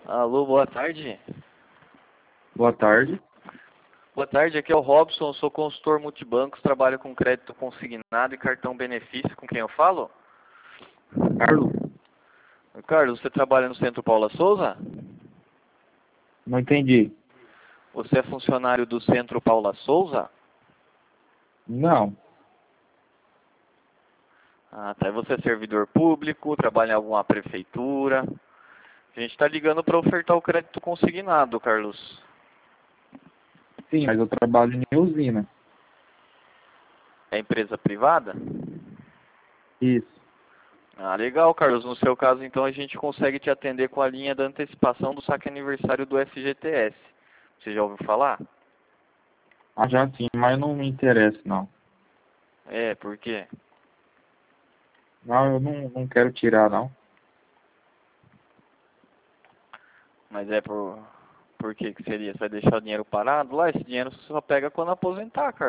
Alô, boa tarde. Boa tarde. Boa tarde, aqui é o Robson, sou consultor multibancos, trabalho com crédito consignado e cartão benefício. Com quem eu falo? Carlos, Carlos, você trabalha no Centro Paula Souza? não entendi. Você é funcionário do Centro Paula Souza? Não, Ah, tá. E você é servidor público, trabalha em alguma prefeitura? A gente está ligando para ofertar o crédito consignado, Carlos. sim, mas eu trabalho em usina. É empresa privada? Isso. Ah, legal, Carlos. No seu caso, então, a gente consegue te atender com a linha da antecipação do saque aniversário do FGTS. Você já ouviu falar? Ah, já sim, mas não me interessa, não. É, por quê? Não, eu não quero tirar, não. Mas é por que seria? Você vai deixar o dinheiro parado lá? Esse dinheiro você só pega quando aposentar, Carlos.